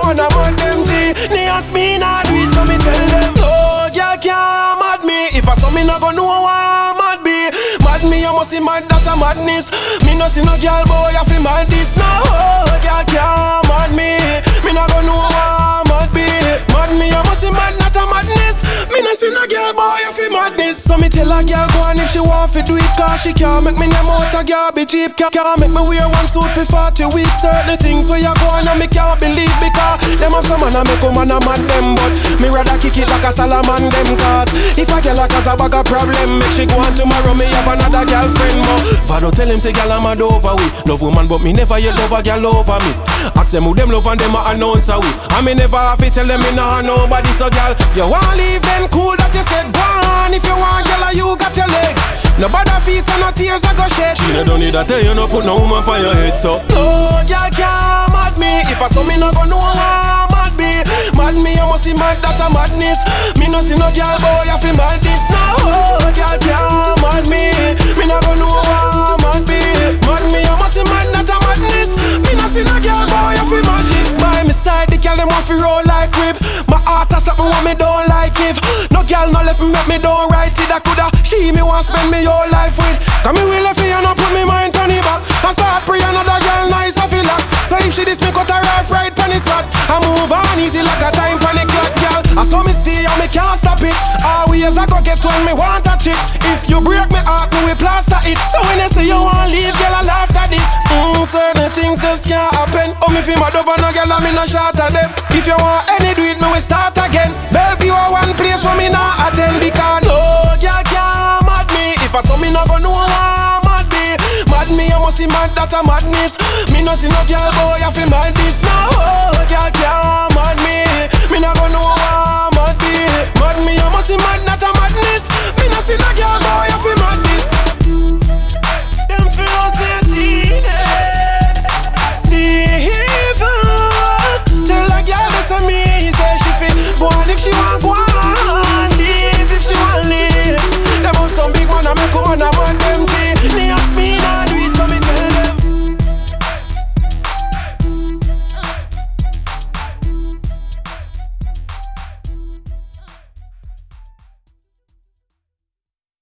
wanna mad them G. They ask me not do it, so me tell them no, girl can't mad me. If I saw me not go know why mad be. Mad me, you must see mad, that's a madness. Me no see no girl boy, I feel mad this. No, girl can't mad me. Me not go know why mad be. Mad me, you must see mad, that's a madness. Me no see no girl boy, I feel mad this. So me tell a girl go on if she want to do it, cause she can't make me name out a garbage cheap. Can't make me wear one suit for 40 weeks. Certain things where you go on and me can't believe, because them have some man and make come and a mad them. But me rather kick it like a Salaman them, cause if a girl like us a bag a problem, make she go on tomorrow, me have another girlfriend more. Vado tell him say girl I'm mad over we. Love woman but me never yet love a girl over me. Ask them who them love and them a announce a we. And me never have to tell them me nah nobody. So girl, you want leave then cool that you said go on. If you want girl you got your leg. Nobody feast and no tears I go shed. She don't need that tell you no put no woman on your head. So no girl can't mad me. If I saw me no go know why mad me. Mad me you must see mad, that's a madness. Me no see no girl boy I feel mad this. No girl can't mad me. Me no go know why mad me. Mad me you must see mad, that's a madness. Me no see no girl boy I feel mad this. By my side the girl them want fi roll like whip. My heart a something what me don't like give. No girl no left me make me don't write it. I coulda she me want spend me whole life with. Cause me will if you no put me mind on it back. I start pray another girl nice I feel like. So if she this me cut her off right on his spot. I move on easy like a time panic clock girl. I saw me stay and me can't stop it. Always I go get when me want a chick. If you break me heart me will plaster it. So when you say you want leave girl I laugh at this. Certain things just can't happen. Oh me feel mad over no girl and me no shot at them. If you want any do it me will start again. Bellevue a one place where me not attend. Because no girl can't mad me. If I saw me not go know why mad me. Mad me you must see mad, that's a madness. Me no see no girl boy I feel mad this. No girl can't mad me. Me not go know why mad me. Mad me you must see mad, that's a madness. Me no see no girl boy I feel mad.